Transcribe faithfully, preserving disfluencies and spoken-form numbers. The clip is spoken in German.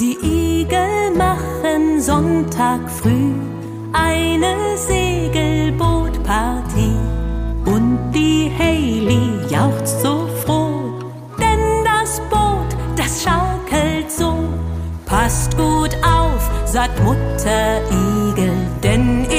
Die Igel machen Sonntag früh eine Segelbootpartie und die Hailey jauchzt so froh, denn das Boot, das schaukelt so. Passt gut auf, sagt Mutter Igel, denn